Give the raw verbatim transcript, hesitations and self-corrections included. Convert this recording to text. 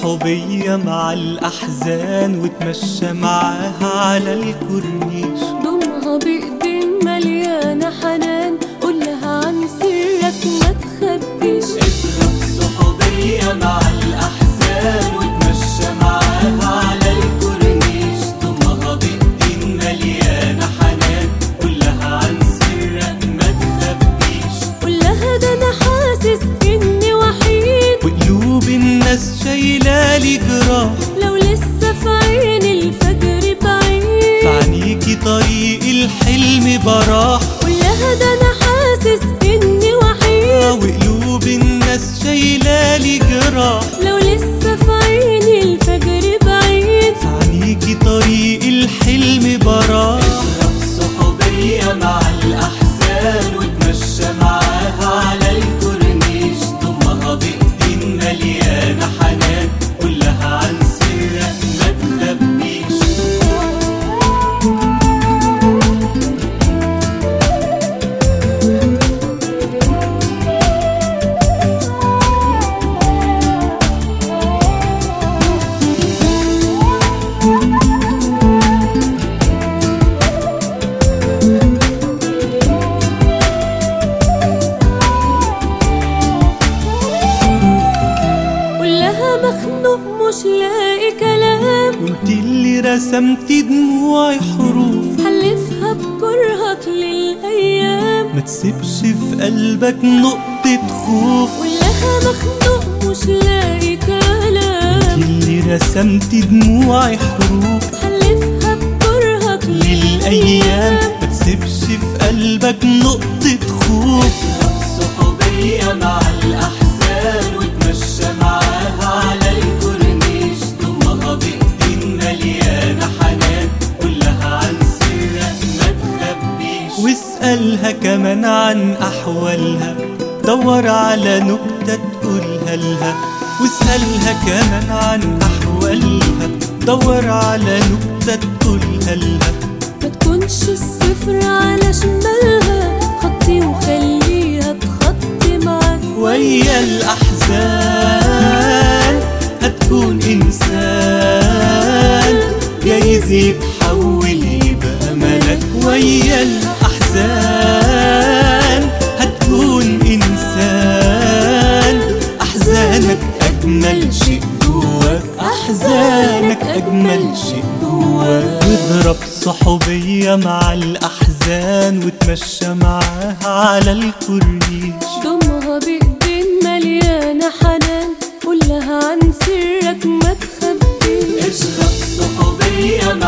صحوبية مع الأحزان وتمشى معاها على الكورنيش. ضمها بإيدين مليانة حنان، قولها عن سرك ما تخبيش. اضرب صحوبية مع الأحزان وتمشى معاها على الكورنيش. ضمها بإيدين مليانة حنان، قولها عن سرك ما تخبيش. قولها ده أنا حاسس إني وحيد، وقلوب الناس شايلالي جراح. لو لسه في عيني الفجر بعيد، فعنيكي طريق الحلم براح. قولها ده أنا حاسس إني وحيد، وقلوب الناس شايلالي جراح. لو لسه في عيني الفجر بعيد، فعنيكي طريق الحلم براح. اضرب صحوبية مع الأحزان وتمشى معاها على الكورنيش. ضمها بإيدين مليانة حنان، قولها عن سرك ما تخبيش. مخنوق مش لاقي كلام، وانتي اللي رسمتي دموعي حروف. حلفها بكرهك للأيام، ما تسيبش في قلبك نقطة خوف. قولها مخنوق مش لاقي كلام، وانتي اللي رسمتي دموعي حروف. حلفها بكرهك للأيام، ما تسيبش في قلبك نقطة خوف. صحوبية مع الأحزان وتمشى معاها على الكورنيش. ضمها بإيدين مليانة حنان، قولها عن سرك ما تخبيش. واسألها كمان عن أحوالها، دور على نكتة تقولها لها. واسألها كمان عن أحوالها، دور على نكتة تقولها لها. ما تكونش الصفر على شمالها، خطي وخليها تخطي معاك. ويا الأحزان هتكون إنسان، جايز يتحول يبقى ملك. ويا الأحزان هتكون إنسان، أحزانك أجمل شيء جواك. أحزانك أجمل شيء جواك. واضرب صحوبية مع الأحزان وتمشى معاها على الكورنيش. ضمها بإيدين مليانة حنان، قولها عن سرك ما تخبيش. اضرب صحوبية مع